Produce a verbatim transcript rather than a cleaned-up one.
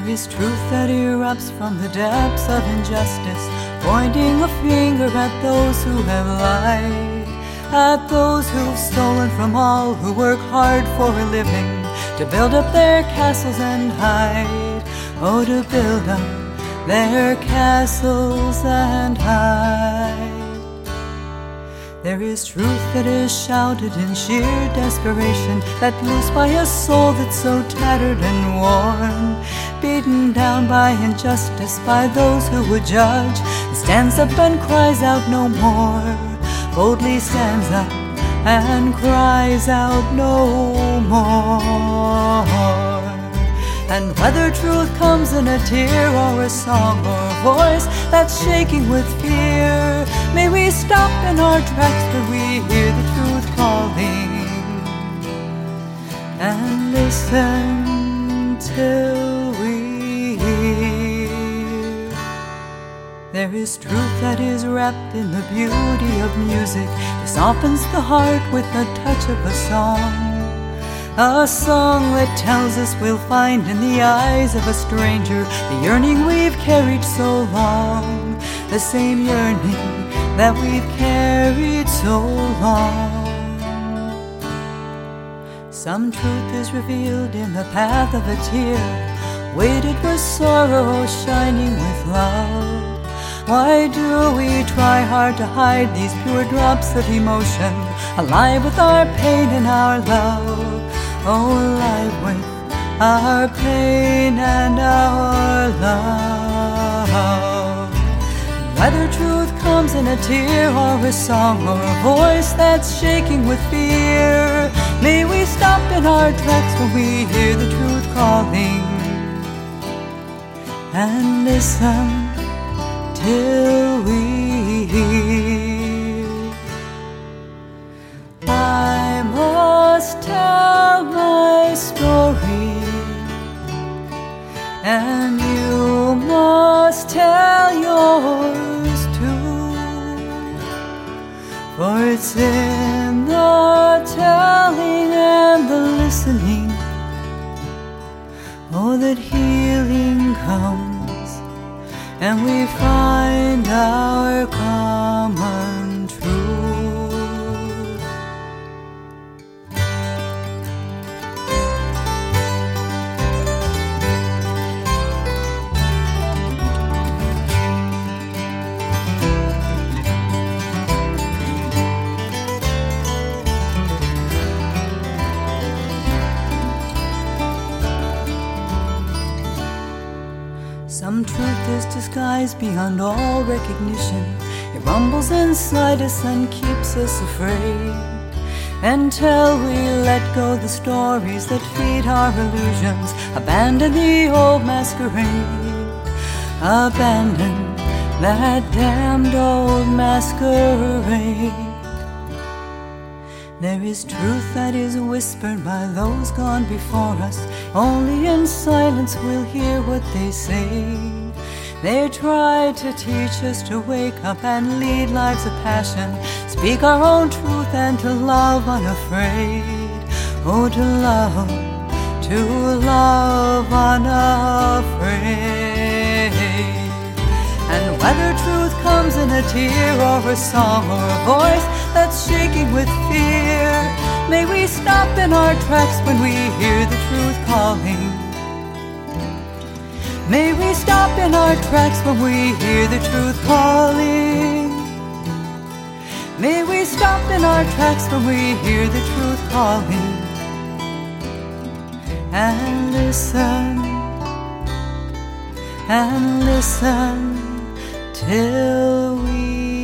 There is truth that erupts from the depths of injustice, pointing a finger at those who have lied, at those who've stolen from all who work hard for a living, to build up their castles and hide. Oh, to build up their castles and hide. There is truth that is shouted in sheer desperation, let loose by a soul that's so tattered and worn, beaten down by injustice, by those who would judge, and stands up and cries out no more, boldly stands up and cries out no more. And whether truth comes in a tear or a song or a voice that's shaking with fear, may we stop in our tracks when we hear the truth calling, and listen till we hear. There is truth that is wrapped in the beauty of music, it softens the heart with the touch of a song. A song that tells us we'll find in the eyes of a stranger the yearning we've carried so long, the same yearning that we've carried so long. Some truth is revealed in the path of a tear, weighted with sorrow, shining with love. Why do we try hard to hide these pure drops of emotion, alive with our pain and our love? Oh, alive with our pain and our love. Whether truth comes in a tear or a song or a voice that's shaking with fear, may we stop in our tracks when we hear the truth calling, and listen till we hear. I must tell my story, and you must tell yours too, for it's in the telling and the listening, oh, that healing comes, and we find our common truth. Some truth is disguised beyond all recognition. It rumbles inside us and keeps us afraid, until we let go the stories that feed our illusions, abandon the old masquerade, abandon that damned old masquerade. There is truth that is whispered by those gone before us, only in silence we'll hear what they say. They try to teach us to wake up and lead lives of passion, speak our own truth and to love unafraid. Oh, to love, to love unafraid. And whether truth comes in a tear or a song or a voice that's shaking with fear, may we stop in our tracks when we hear the truth calling. May we stop in our tracks when we hear the truth calling. May we stop in our tracks when we hear the truth calling, and listen, and listen till we